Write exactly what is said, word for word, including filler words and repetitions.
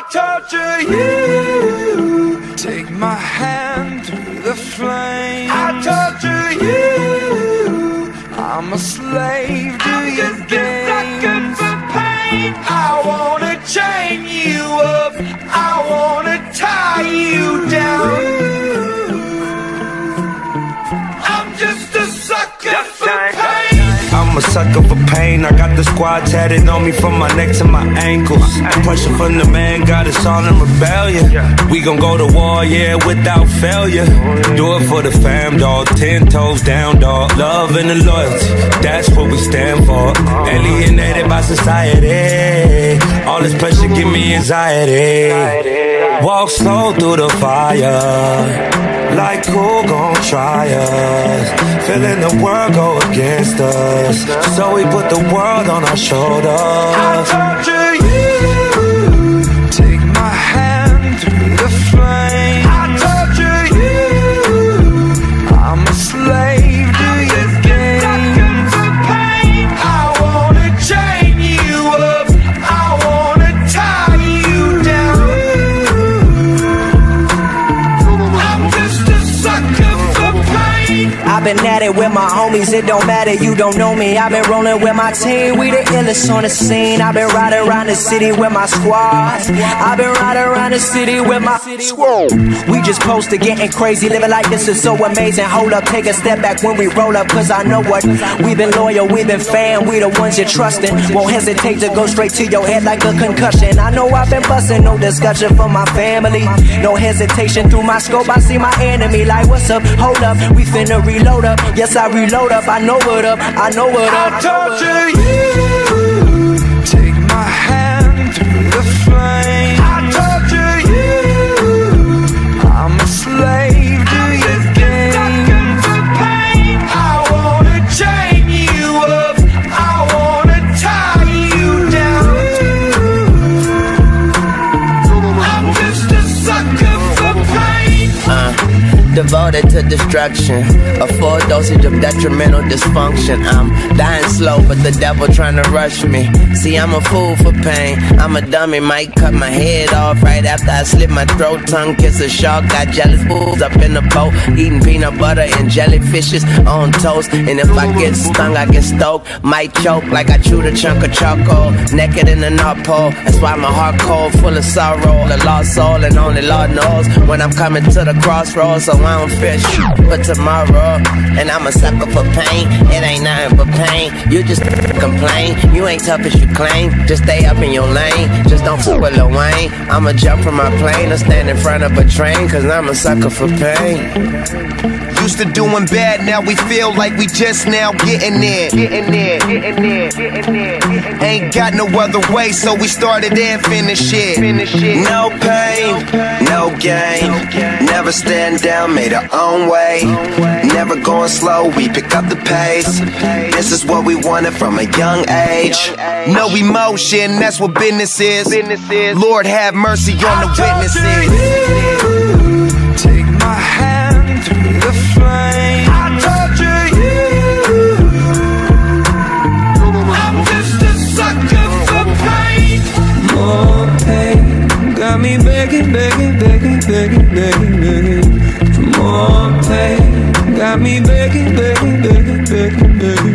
torture you. Take my hand through the flame. I torture you. I'm a slave to I'm your just games. For pain. I wanna chain you up. I wanna tie you down. I'm just a sucker just for time. pain. I'm a sucker for pain. I got the squad tatted on me from my neck to my ankles. Pressure from the man got us all in rebellion. We gon' go to war, yeah, without failure. Do it for the fam, dog. Ten toes down, dog. Love and the loyalty, that's what we stand for. Alienated by society. All this pressure give me anxiety. Walk slow through the fire. Like who gon' try us? Feeling the world go against us, so we put the world on our shoulders. I torture you. Take my hand through the flame. I torture you. I'm a slave to your games. For pain. I wanna chain you up. I wanna tie you down. I'm just a sucker for pain. I've been at it with my homies, it don't matter, you don't know me. I've been rolling with my team, we the illest on the scene. I've been riding around the city with my squad. I've been riding around the city with my squad. We just posted getting crazy, living like this is so amazing. Hold up, take a step back when we roll up, cause I know what. We've been loyal, we've been fan, we the ones you're trusting. Won't hesitate to go straight to your head like a concussion. I know I've been busting, no discussion for my family. No hesitation through my scope, I see my enemy like what's up, hold up, we finna reload up. Yes, I reload up, I know what up, I know what up. I torture you. Take my hand through the flame. I torture you. I'm a slave to your games. For pain. I wanna chain you up. I wanna tie you down. I'm just a sucker for pain. Uh. Devoted to destruction, a full dosage of detrimental dysfunction. I'm dying slow, but the devil trying to rush me. See, I'm a fool for pain. I'm a dummy, might cut my head off right after I slit my throat. Tongue kiss a shark, got jealous fools up in the boat, eating peanut butter and jellyfishes on toast. And if I get stung, I get stoked. Might choke like I chewed a chunk of charcoal. Naked in the North Pole, that's why my heart cold, full of sorrow. A lost soul, and only Lord knows when I'm coming to the crossroads. So I don't fear shit for tomorrow. And I'm a sucker for pain. It ain't nothing but pain. You just complain. You ain't tough as you claim. Just stay up in your lane. Just don't fool with Lil Wayne. I'ma jump from my plane or stand in front of a train, cause I'm a sucker for pain. Used to doing bad, now we feel like we just now getting there. Getting there, getting there, getting there, getting there. Ain't got no other way, so we started and finished it. Finish it. No pain, no gain. Never stand down, made our own way. Never going slow, we pick up the pace. This is what we wanted from a young age. No emotion, that's what business is. Lord have mercy on the witnesses. Take my hand through the flame. I torture you. I'm just a sucker for pain. More pain got me begging, begging, begging, begging, begging, begging. For more pain got me begging, begging, begging, begging, begging.